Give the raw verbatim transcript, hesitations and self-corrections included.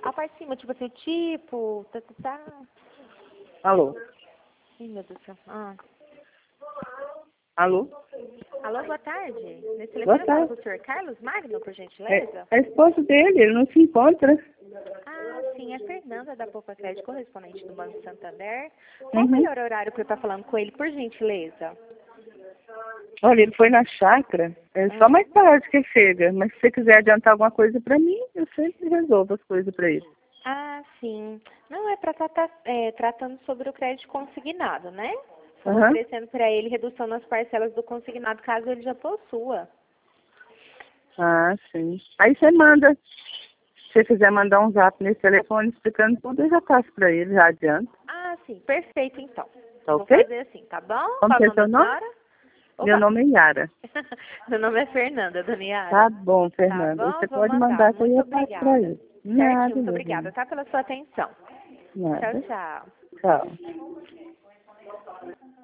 A parte de cima, tipo assim, o tipo, tá, tá, tá. Alô? Ih, meu Deus do céu. Ah. Alô? Alô, boa tarde. Nesse Boa telefone eu falo tarde. com o senhor Carlos Magno, por É, gentileza? é a esposa dele, ele não se encontra. Ah, sim, é Fernanda da Poupa Crédito, correspondente do Banco Santander. Qual o Uhum. melhor horário para eu estar falando com ele, por gentileza? Olha, ele foi na chácara, é só Ah, mais tarde que chega, mas se você quiser adiantar alguma coisa pra mim, eu sempre resolvo as coisas pra ele. ah, sim. Não, é para estar é, tratando sobre o crédito consignado, né? Estamos Aham. oferecendo para ele redução nas parcelas do consignado, caso ele já possua. Ah, sim. Aí você manda, se você quiser mandar um zap nesse telefone explicando tudo, eu já passo pra ele, já adianto. Ah, sim, perfeito então. Tá Vou ok? fazer assim, tá bom? Como Qual que o é nome da seu nome? senhora? Meu Opa! nome é Yara. Meu nome é Fernanda, dona Yara. Tá bom, Tá Fernanda. Aí bom? você Vou pode mandar. mandar que aí Muito eu passo pra obrigada. ele. Certinho, Nada, muito meu obrigada, bem. tá? Pela sua atenção. Tchau, Nada. tchau. Tchau.